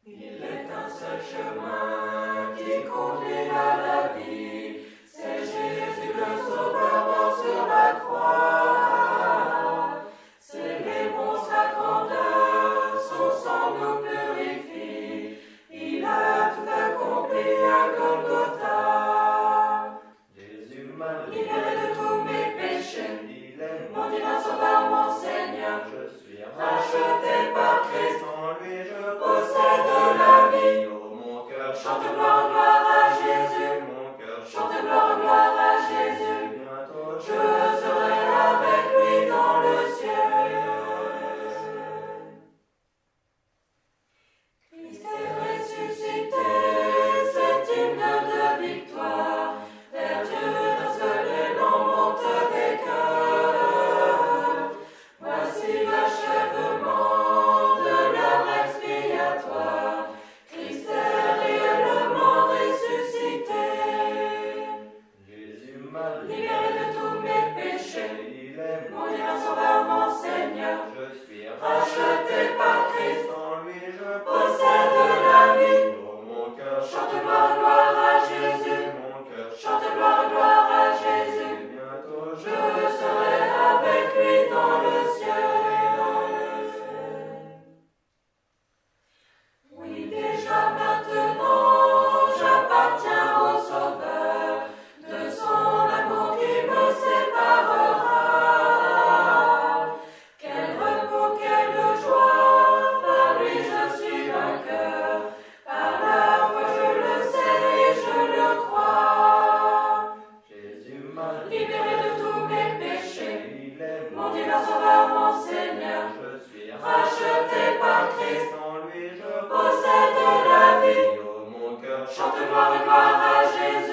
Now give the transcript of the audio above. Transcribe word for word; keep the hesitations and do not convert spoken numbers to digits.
Il est un seul chemin qui conduit à la vie, c'est Jésus le Sauveur mort sur la croix. Célébrons sa grandeur, son sang nous purifie, il a tout accompli à Golgotha. Jésus m'a libéré de tous mes péchés, il est mon divin Sauveur, mon Seigneur, je suis racheté par Christ, en lui, je possède la vie. Oh, mon cœur Chante gloire, gloire à Jésus, mon cœur chante gloire, gloire à Jésus. bientôt Je serai avec lui dans le ciel. Christ est ressuscité, cet hymne de victoire, vers Dieu d'un seul élan monte des cœurs. Voici l'achèvement de l'œuvre expiatoire, Christ est réellement ressuscité. Jésus m'a Libéré de tous mes péchés, il est mon divin Sauveur, mon Seigneur, je suis racheté par Christ, en lui, je possède la vie. Oh, mon cœur Chante gloire, gloire à Jésus, mon cœur chante gloire, gloire à Jésus. bientôt Je serai avec lui dans le ciel. Oui, déjà maintenant, j'appartiens au Sauveur, de son amour qui me séparera. Quel repos, quelle joie, par lui je suis vainqueur, par la foi je le sais et je le crois. Jésus m'a Libéré de tous mes péchés, il est mon divin Sauveur, mon Seigneur, je suis racheté par Christ, en lui, je possède la vie. Oh, mon cœur Chante gloire, gloire à Jésus.